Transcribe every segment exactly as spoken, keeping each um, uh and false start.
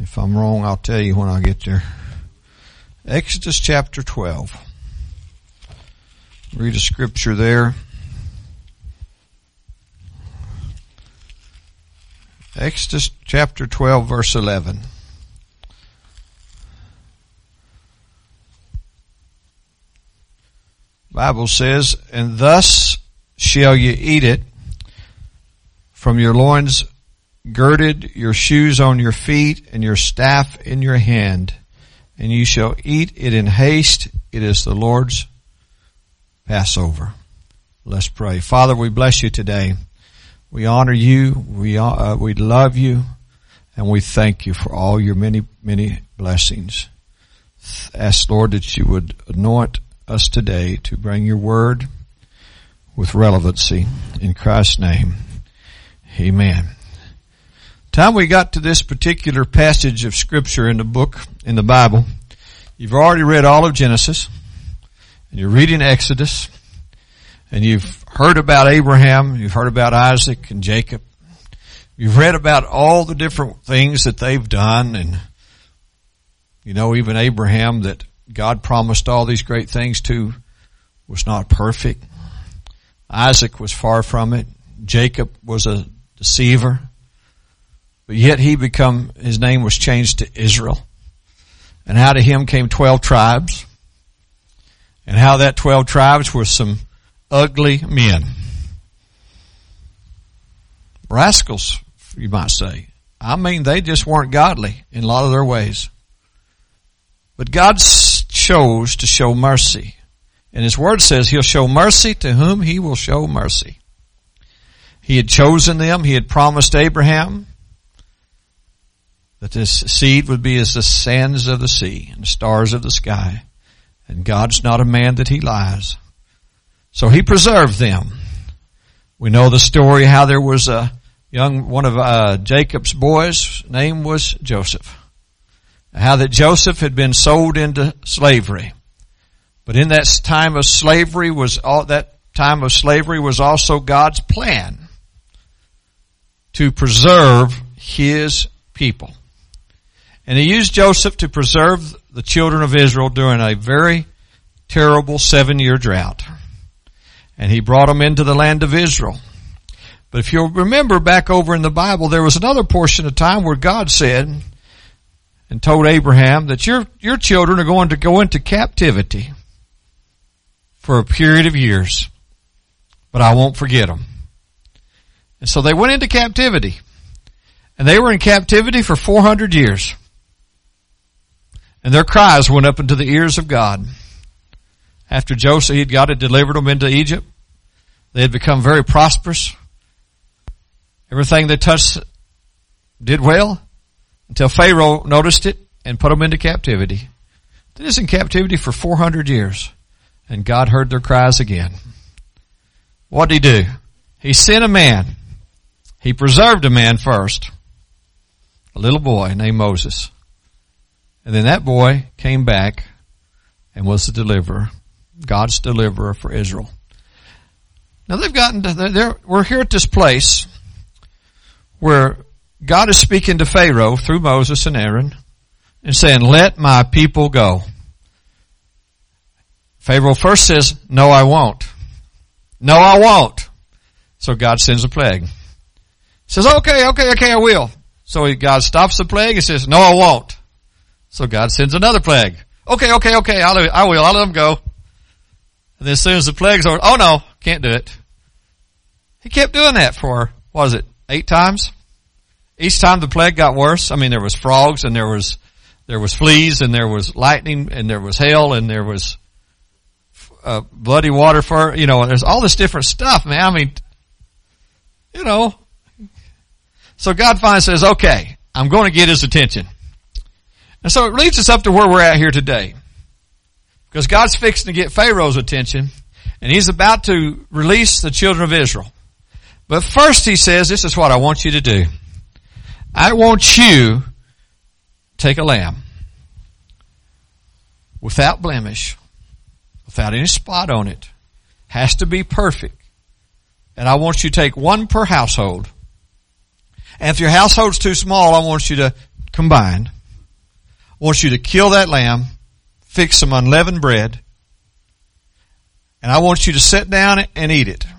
If I'm wrong, I'll tell you when I get there. Exodus chapter twelve. Read a scripture there. Exodus chapter twelve, verse eleven. Bible says, "And thus shall you eat it from your loins girded, your shoes on your feet, and your staff in your hand. And you shall eat it in haste. It is the Lord's Passover." Let's pray. Father, we bless you today. We honor you. We uh, we love you, and we thank you for all your many many blessings. Ask, Lord, that you would anoint us today to bring your word with relevancy. In Christ's name, amen. Time we got to this particular passage of scripture in the book, in the Bible, you've already read all of Genesis, and you're reading Exodus, and you've heard about Abraham, you've heard about Isaac and Jacob. You've read about all the different things that they've done, and you know, even Abraham that God promised all these great things to was not perfect. Isaac was far from it. Jacob was a deceiver. But yet he become, his name was changed to Israel. And out of him came twelve tribes. And how that twelve tribes were some ugly men. Rascals, you might say. I mean, they just weren't godly in a lot of their ways. But God chose to show mercy. And his word says he'll show mercy to whom he will show mercy. He had chosen them. He had promised Abraham that this seed would be as the sands of the sea and the stars of the sky. And God's not a man that he lies. So he preserved them. We know the story how there was a young, one of uh, Jacob's boys, name was Joseph. How that Joseph had been sold into slavery. But in that time of slavery was all, that time of slavery was also God's plan to preserve his people. And he used Joseph to preserve the children of Israel during a very terrible seven-year drought. And he brought them into the land of Israel. But if you'll remember back over in the Bible, there was another portion of time where God said and told Abraham that your, your children are going to go into captivity for a period of years, but I won't forget them. And so they went into captivity, and they were in captivity for four hundred years. And their cries went up into the ears of God. After Joseph, he'd got it, delivered them into Egypt. They had become very prosperous. Everything they touched did well until Pharaoh noticed it and put them into captivity. They was in captivity for four hundred years. And God heard their cries again. What did he do? He sent a man. He preserved a man first. A little boy named Moses. And then that boy came back and was the deliverer. God's deliverer for Israel. Now they've gotten to, they're, we're here at this place where God is speaking to Pharaoh through Moses and Aaron and saying, "Let my people go." Pharaoh first says, "No, I won't. No, I won't." So God sends a plague. He says, okay, okay, okay, I will. So God stops the plague and says, "No, I won't." So God sends another plague. Okay, okay, okay, I'll, I will. I'll let them go. And then as soon as the plague's over, oh no, can't do it. He kept doing that for, what was it, eight times? Each time the plague got worse. I mean, there was frogs and there was, there was fleas and there was lightning and there was hail and there was uh, bloody water for, you know, and there's all this different stuff, man. I mean, you know. So God finally says, okay, I'm going to get his attention. And so it leads us up to where we're at here today. Because God's fixing to get Pharaoh's attention, and he's about to release the children of Israel. But first he says, this is what I want you to do. I want you to take a lamb without blemish, without any spot on it. Has to be perfect. And I want you to take one per household. And if your household's too small, I want you to combined. I want you to kill that lamb, fix some unleavened bread, and I want you to sit down and eat it.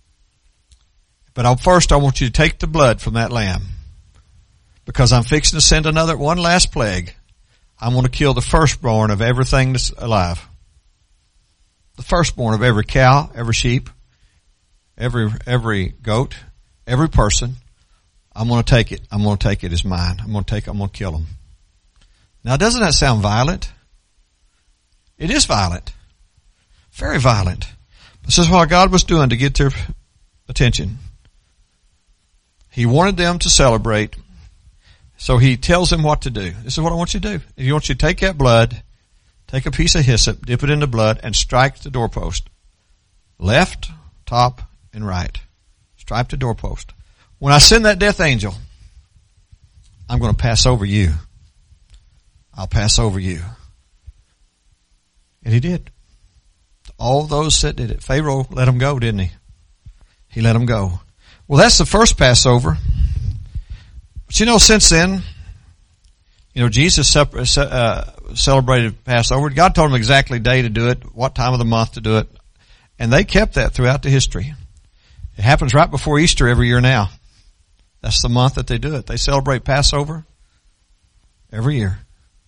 But first I want you to take the blood from that lamb, because I'm fixing to send another, one last plague. I'm going to kill the firstborn of everything that's alive. The firstborn of every cow, every sheep, every, every goat, every person. I'm going to take it. I'm going to take it as mine. I'm going to take, I'm going to kill them. Now, doesn't that sound violent? It is violent. Very violent. This is what God was doing to get their attention. He wanted them to celebrate. So he tells them what to do. This is what I want you to do. He wants you to take that blood, take a piece of hyssop, dip it in the blood, and strike the doorpost. Left, top, and right. Strike the doorpost. When I send that death angel, I'm going to pass over you. I'll pass over you. And he did. All those that did it. Pharaoh let them go, didn't he? He let them go. Well, that's the first Passover. But you know, since then, you know, Jesus uh, celebrated Passover. God told them exactly day to do it, what time of the month to do it. And they kept that throughout the history. It happens right before Easter every year now. That's the month that they do it. They celebrate Passover every year.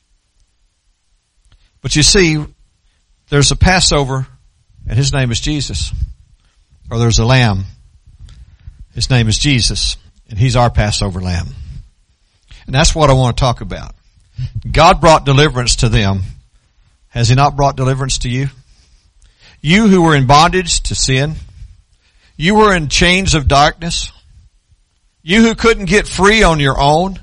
But you see, there's a Passover, and his name is Jesus. Or there's a lamb. His name is Jesus, and he's our Passover lamb. And that's what I want to talk about. God brought deliverance to them. Has he not brought deliverance to you? You who were in bondage to sin. You were in chains of darkness. You who couldn't get free on your own.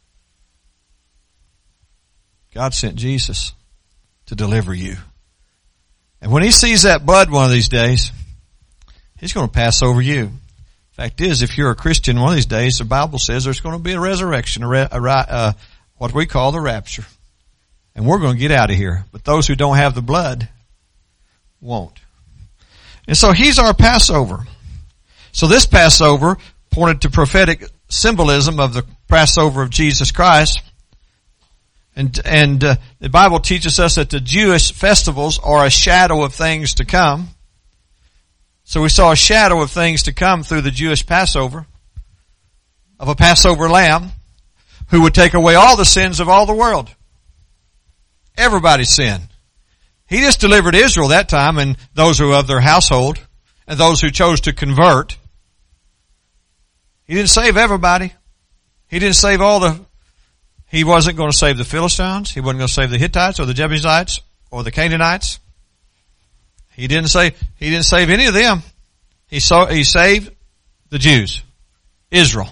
God sent Jesus to deliver you. And when he sees that blood one of these days, he's going to pass over you. Fact is, if you're a Christian one of these days, the Bible says there's going to be a resurrection, a, re, a uh, what we call the rapture. And we're going to get out of here. But those who don't have the blood won't. And so he's our Passover. So this Passover pointed to prophetic symbolism of the Passover of Jesus Christ. And, and uh, the Bible teaches us that the Jewish festivals are a shadow of things to come. So we saw a shadow of things to come through the Jewish Passover, of a Passover lamb who would take away all the sins of all the world. Everybody's sin. He just delivered Israel that time, and those who were of their household, and those who chose to convert. He didn't save everybody. He didn't save all the, he wasn't going to save the Philistines. He wasn't going to save the Hittites or the Jebusites or the Canaanites. He didn't say, he didn't save any of them. He saw, he saved the Jews, Israel.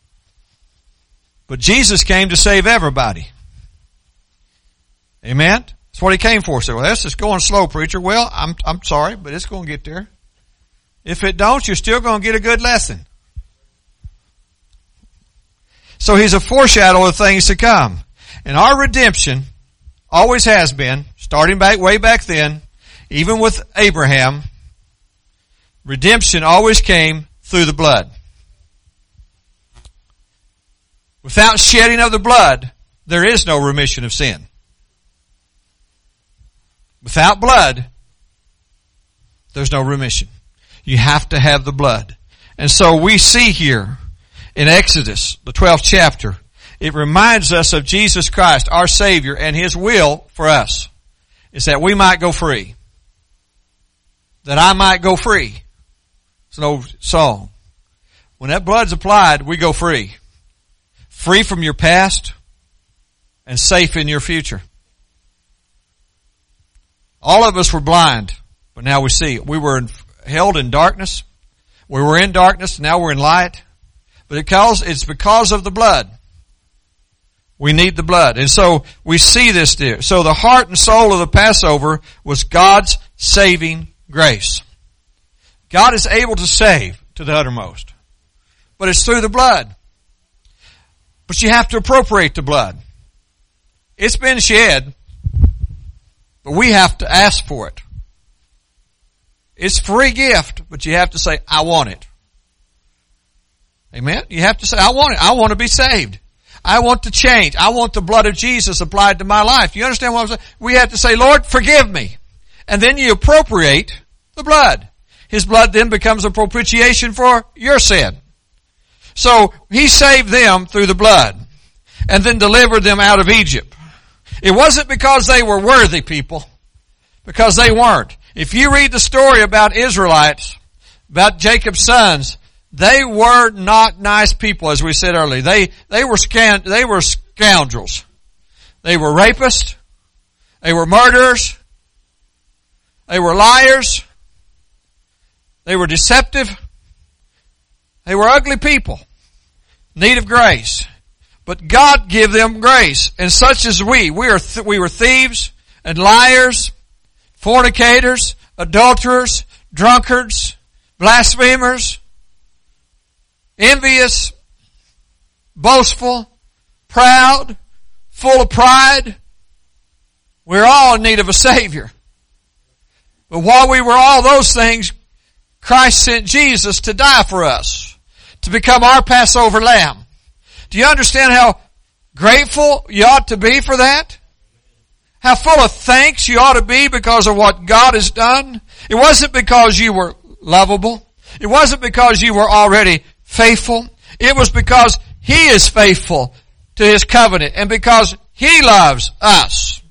But Jesus came to save everybody. Amen? That's what he came for. So, well, that's just going slow, preacher. Well, I'm, I'm sorry, but it's going to get there. If it don't, you're still going to get a good lesson. So he's a foreshadow of things to come. And our redemption always has been, starting back way back then, even with Abraham, redemption always came through the blood. Without shedding of the blood, there is no remission of sin. Without blood, there's no remission. You have to have the blood. And so we see here in Exodus, the twelfth chapter, it reminds us of Jesus Christ, our Savior, and his will for us is that we might go free. That I might go free. It's an old song. When that blood's applied, we go free. Free from your past and safe in your future. All of us were blind, but now we see. We were held in darkness. We were in darkness, now we're in light. But because, it's because of the blood. We need the blood. And so we see this there. So the heart and soul of the Passover was God's saving grace. God is able to save to the uttermost. But it's through the blood. But you have to appropriate the blood. It's been shed, but we have to ask for it. It's a free gift, but you have to say, I want it. Amen? You have to say, I want it. I want to be saved. I want to change. I want the blood of Jesus applied to my life. You understand what I'm saying? We have to say, Lord, forgive me. And then you appropriate the blood. His blood then becomes a propitiation for your sin. So he saved them through the blood and then delivered them out of Egypt. It wasn't because they were worthy people, because they weren't. If you read the story about Israelites, about Jacob's sons, they were not nice people, as we said earlier. They, they were scan, they were scoundrels. They were rapists. They were murderers. They were liars. They were deceptive. They were ugly people, in need of grace. But God gave them grace, and such as we. We are th- we were thieves and liars, fornicators, adulterers, drunkards, blasphemers, envious, boastful, proud, full of pride. We're all in need of a Savior. But while we were all those things, Christ sent Jesus to die for us, to become our Passover lamb. Do you understand how grateful you ought to be for that? How full of thanks you ought to be because of what God has done? It wasn't because you were lovable. It wasn't because you were already faithful. It was because He is faithful to His covenant and because He loves us.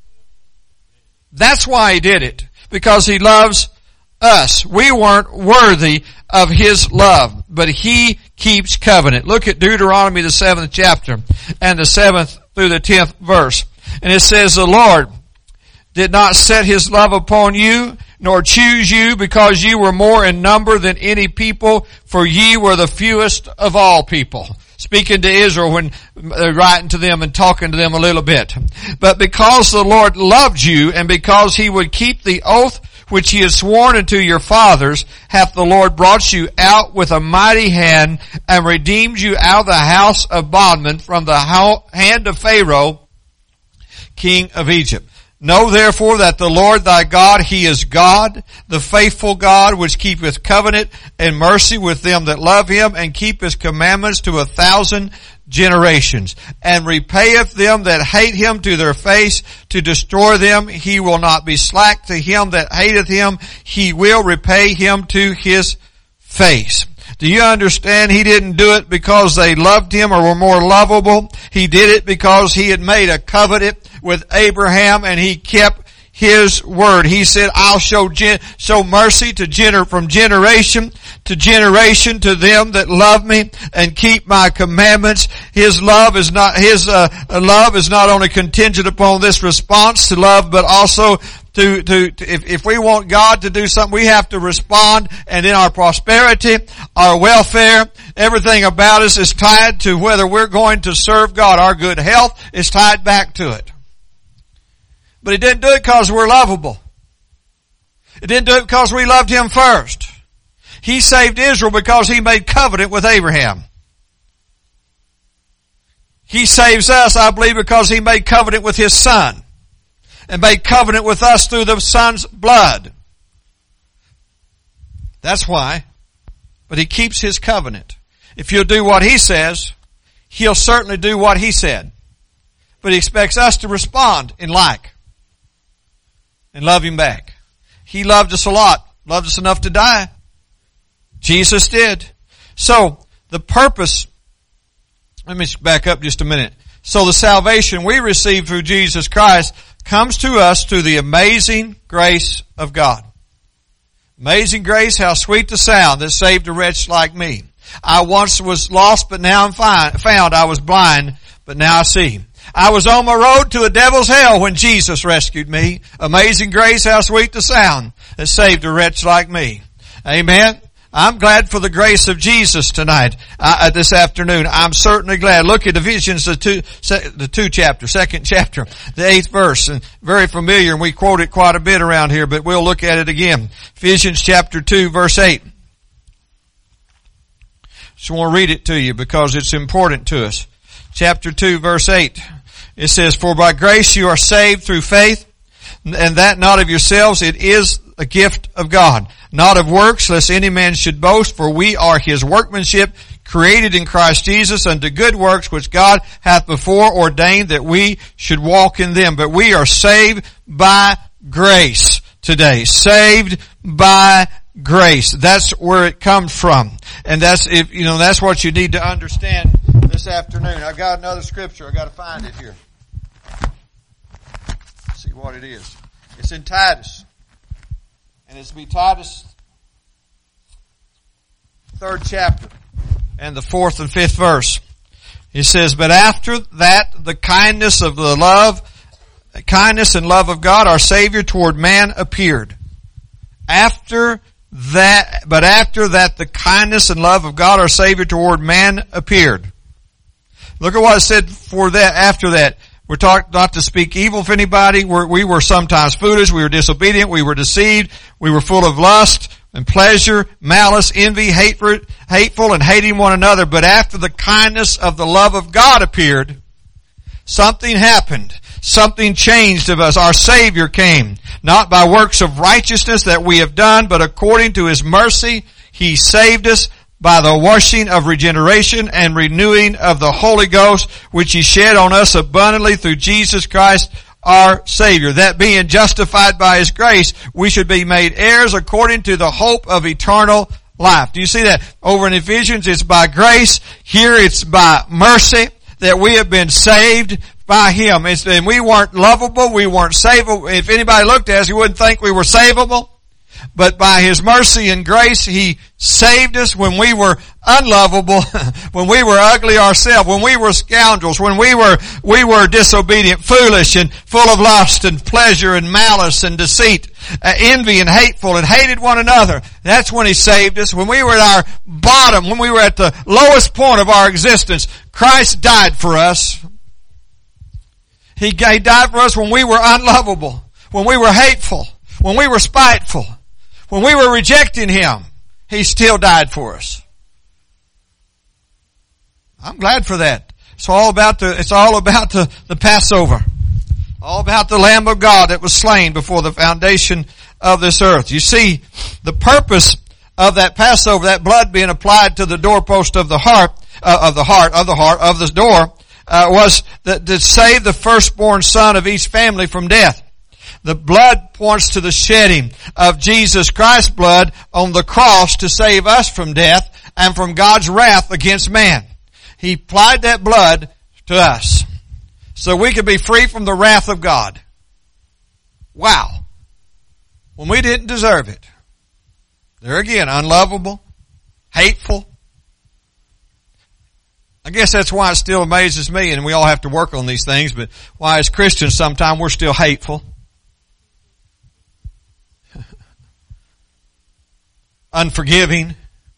That's why He did it. Because He loves us. We weren't worthy of His love, but He keeps covenant. Look at Deuteronomy, the seventh chapter, and the seventh through the tenth verse. And it says, the Lord did not set His love upon you, nor choose you, because ye were more in number than any people, for ye were the fewest of all people. Speaking to Israel when uh, writing to them and talking to them a little bit. But because the Lord loved you, and because He would keep the oath which He has sworn unto your fathers, hath the Lord brought you out with a mighty hand, and redeemed you out of the house of bondmen from the hand of Pharaoh, king of Egypt. Know therefore that the Lord thy God, He is God, the faithful God, which keepeth covenant and mercy with them that love Him, and keep His commandments to a thousand generations, and repayeth them that hate Him to their face, to destroy them. He will not be slack to him that hateth Him. He will repay him to his face. Do you understand? He didn't do it because they loved Him or were more lovable. He did it because He had made a covenant with Abraham, and He kept His word. He said, I'll show gen- show mercy to gener- from generation to generation to them that love me and keep my commandments. His love is not, His uh, love is not only contingent upon this response to love, but also To, to, to if, if we want God to do something, we have to respond. And in our prosperity, our welfare, everything about us is tied to whether we're going to serve God. Our good health is tied back to it. But He didn't do it because we're lovable. It didn't do it because we loved Him first. He saved Israel because He made covenant with Abraham. He saves us, I believe, because He made covenant with His Son, and made covenant with us through the Son's blood. That's why. But He keeps His covenant. If you'll do what He says, He'll certainly do what He said. But He expects us to respond in like and love Him back. He loved us a lot. Loved us enough to die. Jesus did. So, the purpose, let me back up just a minute. So the salvation we receive through Jesus Christ comes to us through the amazing grace of God. Amazing grace, how sweet the sound that saved a wretch like me. I once was lost, but now I'm found. I was blind, but now I see. I was on my road to a devil's hell when Jesus rescued me. Amazing grace, how sweet the sound that saved a wretch like me. Amen. I'm glad for the grace of Jesus tonight, uh, this afternoon. I'm certainly glad. Look at Ephesians, the two, the two chapter, second chapter, the eighth verse. And very familiar, and we quote it quite a bit around here, but we'll look at it again. Ephesians chapter two, verse eight. Just want to read it to you because it's important to us. Chapter two, verse eight. It says, for by grace you are saved through faith, and that not of yourselves, it is a gift of God. Not of works, lest any man should boast, for we are His workmanship, created in Christ Jesus unto good works which God hath before ordained that we should walk in them. But we are saved by grace today. Saved by grace. That's where it comes from. And that's, if, you know, that's what you need to understand this afternoon. I got another scripture. I got to find it here. Let's see what it is. It's in Titus. And it's to be Titus, third chapter, and the fourth and fifth verse. It says, but after that, the kindness of the love, kindness and love of God, our Savior toward man appeared. After that, but after that, the kindness and love of God, our Savior toward man appeared. Look at what it said for that, after that. We're taught not to speak evil of anybody. We're, we were sometimes foolish. We were disobedient. We were deceived. We were full of lust and pleasure, malice, envy, hatred, hateful, and hating one another. But after the kindness of the love of God appeared, something happened. Something changed of us. Our Savior came, not by works of righteousness that we have done, but according to His mercy, He saved us by the washing of regeneration and renewing of the Holy Ghost, which He shed on us abundantly through Jesus Christ our Savior. That being justified by His grace, we should be made heirs according to the hope of eternal life. Do you see that? Over in Ephesians, it's by grace. Here it's by mercy that we have been saved by Him. It's, and we weren't lovable. We weren't savable. If anybody looked at us, you wouldn't think we were savable. But by His mercy and grace, He saved us when we were unlovable, when we were ugly ourselves, when we were scoundrels, when we were, we were disobedient, foolish, and full of lust and pleasure and malice and deceit, uh, envy and hateful, and hated one another. That's when He saved us. When we were at our bottom, when we were at the lowest point of our existence, Christ died for us. He, he died for us when we were unlovable, when we were hateful, when we were spiteful. When we were rejecting Him, He still died for us. I'm glad for that. It's all about the, it's all about the, the Passover. All about the Lamb of God that was slain before the foundation of this earth. You see, the purpose of that Passover, that blood being applied to the doorpost of the heart, uh, of the heart, of the heart, of the door, uh, was that, to save the firstborn son of each family from death. The blood points to the shedding of Jesus Christ's blood on the cross to save us from death and from God's wrath against man. He applied that blood to us so we could be free from the wrath of God. Wow. When we didn't deserve it. There again, unlovable, hateful. I guess that's why it still amazes me, and we all have to work on these things, but why as Christians sometimes we're still hateful. Unforgiving,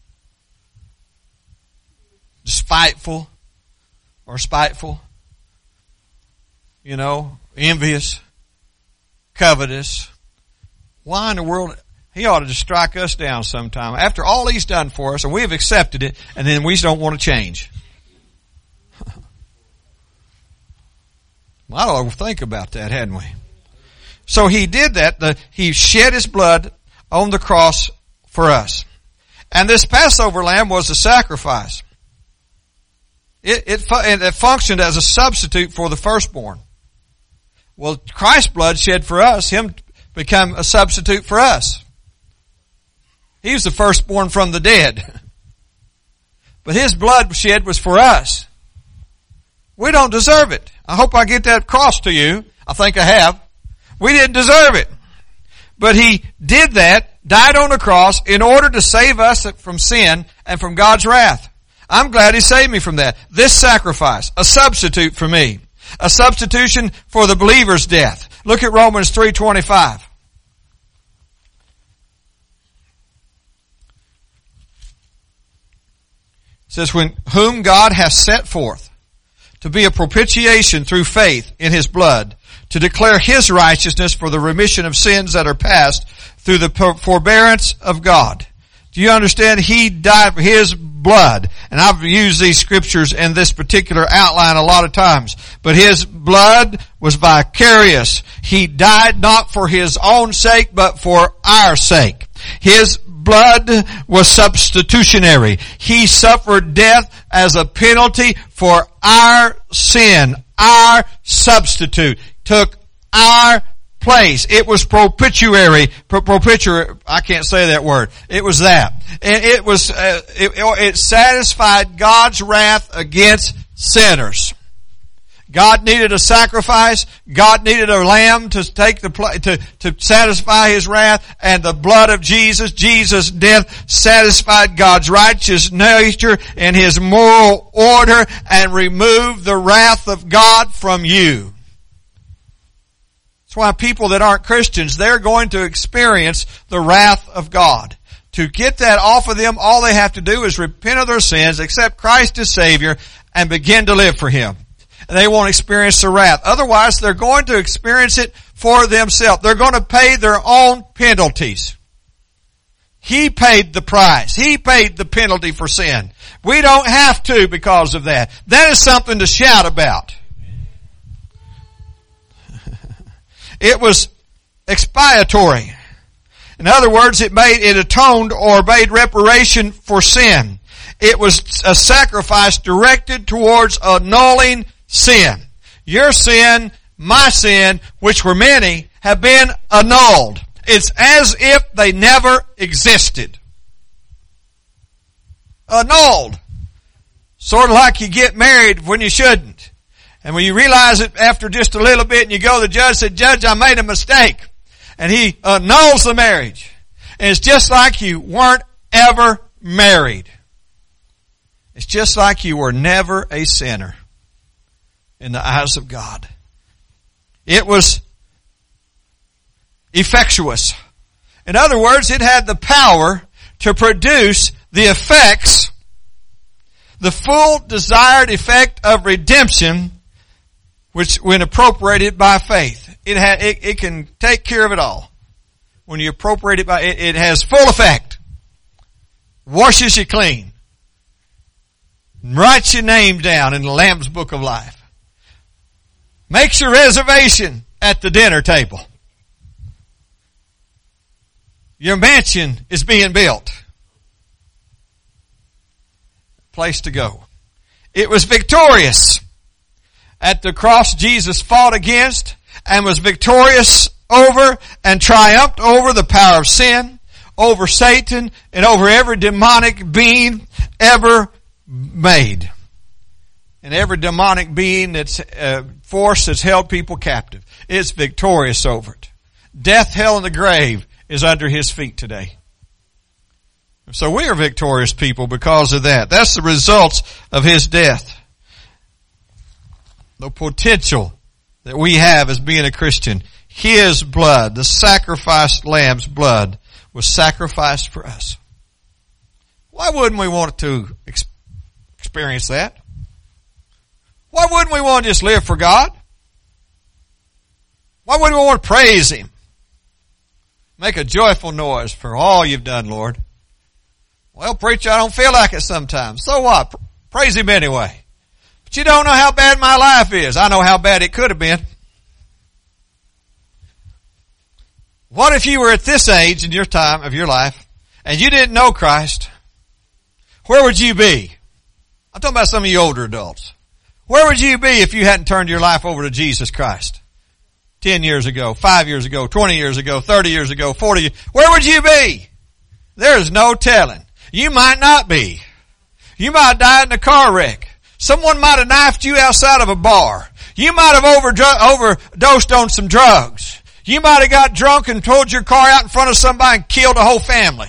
despiteful, or spiteful, you know, envious, covetous. Why in the world? He ought to just strike us down sometime. After all He's done for us, and we have accepted it, and then we don't want to change. Well, I ought to think about that, hadn't we? So He did that. The, he shed His blood on the cross for us. And this Passover lamb was a sacrifice. It, it, it functioned as a substitute for the firstborn. Well, Christ's blood shed for us, Him became a substitute for us. He was the firstborn from the dead. But His blood shed was for us. We don't deserve it. I hope I get that across to you. I think I have. We didn't deserve it. But He did that, died on the cross in order to save us from sin and from God's wrath. I'm glad He saved me from that. This sacrifice, a substitute for me. A substitution for the believer's death. Look at Romans three twenty-five. It says, when whom God hath set forth to be a propitiation through faith in His blood, to declare His righteousness for the remission of sins that are past through the forbearance of God. Do you understand? He died for His blood. And I've used these scriptures in this particular outline a lot of times. But His blood was vicarious. He died not for His own sake, but for our sake. His blood was substitutionary. He suffered death as a penalty for our sin. Our substitute took our place. It was propitiatory. Propitiatory. I can't say that word. It was that. It, it was. Uh, it, it satisfied God's wrath against sinners. God needed a sacrifice. God needed a lamb to take the to to satisfy His wrath, and the blood of Jesus, Jesus' death, satisfied God's righteous nature and His moral order, and removed the wrath of God from you. That's why people that aren't Christians, they're going to experience the wrath of God. To get that off of them, all they have to do is repent of their sins, accept Christ as Savior, and begin to live for Him. And they won't experience the wrath. Otherwise, they're going to experience it for themselves. They're going to pay their own penalties. He paid the price. He paid the penalty for sin. We don't have to because of that. That is something to shout about. It was expiatory. In other words, it made, it atoned or made reparation for sin. It was a sacrifice directed towards annulling sin. Your sin, my sin, which were many, have been annulled. It's as if they never existed. Annulled. Sort of like you get married when you shouldn't. And when you realize it after just a little bit and you go to the judge and say, Judge, I made a mistake. And he annuls the marriage. And it's just like you weren't ever married. It's just like you were never a sinner in the eyes of God. It was effectuous. In other words, it had the power to produce the effects, the full desired effect of redemption, which when appropriated by faith. It had, it, it can take care of it all. When you appropriate it by, it, it has full effect. Washes you clean. Writes your name down in the Lamb's Book of Life. Makes your reservation at the dinner table. Your mansion is being built. Place to go. It was victorious. At the cross, Jesus fought against and was victorious over and triumphed over the power of sin, over Satan, and over every demonic being ever made. And every demonic being that's uh, force that's held people captive. It's victorious over it. Death, hell, and the grave is under His feet today. So we are victorious people because of that. That's the results of His death. The potential that we have as being a Christian. His blood, the sacrificed lamb's blood, was sacrificed for us. Why wouldn't we want to ex- experience that? Why wouldn't we want to just live for God? Why wouldn't we want to praise Him? Make a joyful noise for all You've done, Lord. Well, preacher, I don't feel like it sometimes. So what? Praise Him anyway. But you don't know how bad my life is. I know how bad it could have been. What if you were at this age in your time of your life and you didn't know Christ? Where would you be? I'm talking about some of you older adults. Where would you be if you hadn't turned your life over to Jesus Christ? Ten years ago, five years ago, twenty years ago, thirty years ago, forty years. Where would you be? There is no telling. You might not be. You might have died in a car wreck. Someone might have knifed you outside of a bar. You might have overdru- overdosed on some drugs. You might have got drunk and pulled your car out in front of somebody and killed a whole family.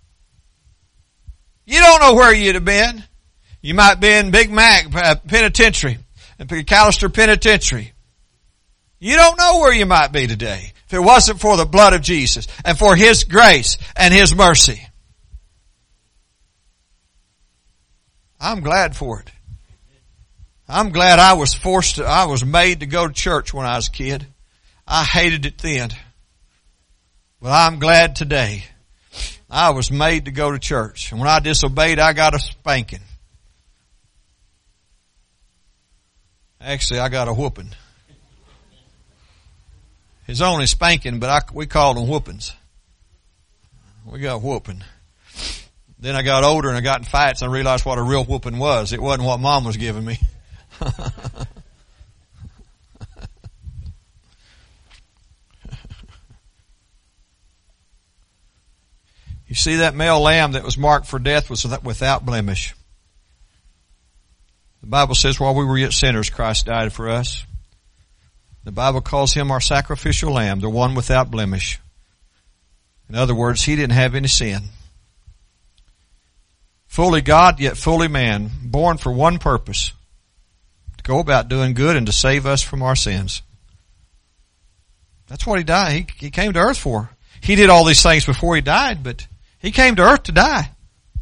You don't know where you'd have been. You might be in Big Mac Penitentiary, in McAllister Penitentiary. You don't know where you might be today if it wasn't for the blood of Jesus and for His grace and His mercy. I'm glad for it. I'm glad I was forced to, I was made to go to church when I was a kid. I hated it then. But I'm glad today I was made to go to church. And when I disobeyed, I got a spanking. Actually, I got a whooping. It's only spanking, but I, we call them whoopings. We got whooping. Then I got older and I got in fights and I realized what a real whooping was. It wasn't what Mom was giving me. You see, that male lamb that was marked for death was without blemish. The Bible says while we were yet sinners, Christ died for us. The Bible calls him our sacrificial lamb, the one without blemish. In other words, he didn't have any sin. Fully God, yet fully man, born for one purpose, to go about doing good and to save us from our sins. That's what he died. He, he came to earth for. He did all these things before he died, but he came to earth to die.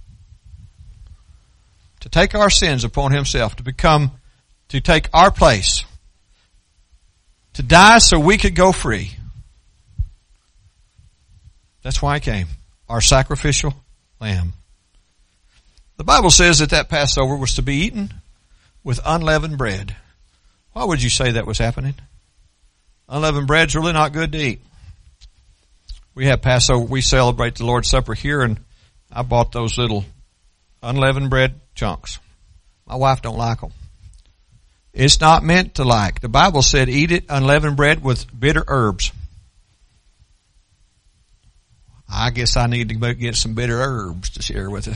To take our sins upon himself, to become, to take our place. To die so we could go free. That's why he came. Our sacrificial lamb. The Bible says that that Passover was to be eaten with unleavened bread. Why would you say that was happening? Unleavened bread's really not good to eat. We have Passover, we celebrate the Lord's Supper here, and I bought those little unleavened bread chunks. My wife don't like them. It's not meant to like. The Bible said eat it unleavened bread with bitter herbs. I guess I need to get some bitter herbs to share with you.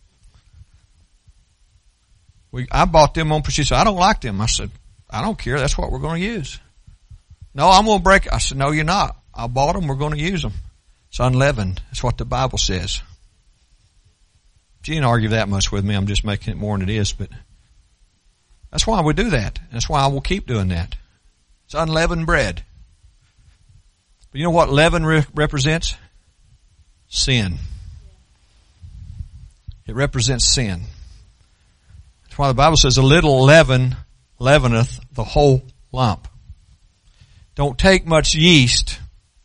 We, I bought them on, she said, I don't like them. I said, I don't care. That's what we're going to use. No, I'm going to break it. I said, no, you're not. I bought them. We're going to use them. It's unleavened. That's what the Bible says. She didn't argue that much with me. I'm just making it more than it is, but that's why we do that. That's why I will keep doing that. It's unleavened bread. But you know what leaven re- represents? Sin. It represents sin. That's why the Bible says a little leaven leaveneth the whole lump. Don't take much yeast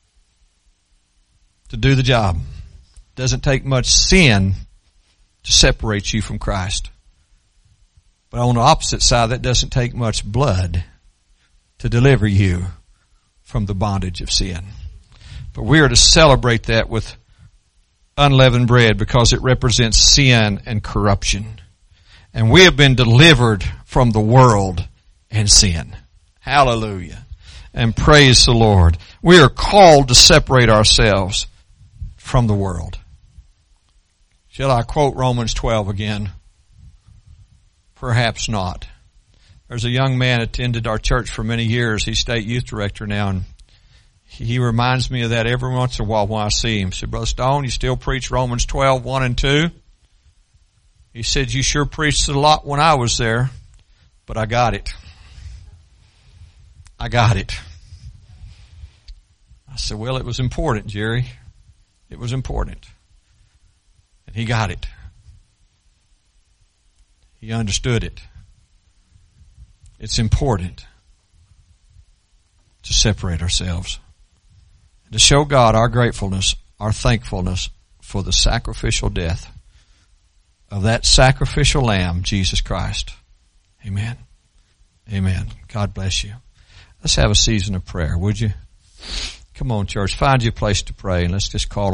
to do the job. Doesn't take much sin to separate you from Christ. But on the opposite side, that doesn't take much blood to deliver you from the bondage of sin. But we are to celebrate that with unleavened bread because it represents sin and corruption. And we have been delivered from the world and sin. Hallelujah. And praise the Lord. We are called to separate ourselves from the world. Shall I quote Romans twelve again? Perhaps not. There's a young man attended our church for many years. He's state youth director now, and he reminds me of that every once in a while when I see him. He said, Brother Stone, you still preach Romans twelve, one and two? He said, you sure preached it a lot when I was there, but I got it. I got it. I said, well, it was important, Jerry. It was important. And he got it. He understood it. It's important to separate ourselves. To show God our gratefulness, our thankfulness for the sacrificial death of that sacrificial lamb, Jesus Christ. Amen. Amen. God bless you. Let's have a season of prayer, would you? Come on, church. Find you a place to pray, and let's just call